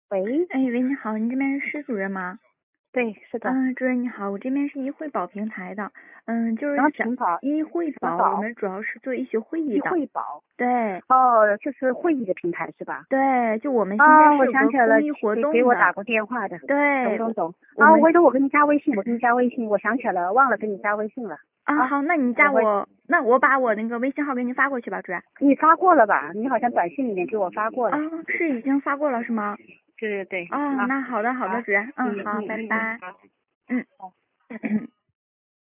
喂， 哎喂，你好，你这边是施主任吗？ 对，是的。 主任你好，我这边是一惠宝平台的，就是然后想平保一惠宝，我什么保？ 们主要是做医学会议易的。 会保。 对哦，就是会议的平台是吧？ 对，就我们现在啊，我是有个想起来了， 公益活给我打动的。 过电话的。 对， 懂。啊， 我们我给你加微信，我想起来了，忘了给你加微信了。啊， 好，那你加我，那我把我那个微信号给你发过去吧，主任。 你发过了吧？你好像短信里面给我发过了。 是已经发过了是吗？ 对。 那好的，主任，好，拜拜。 好。 嗯。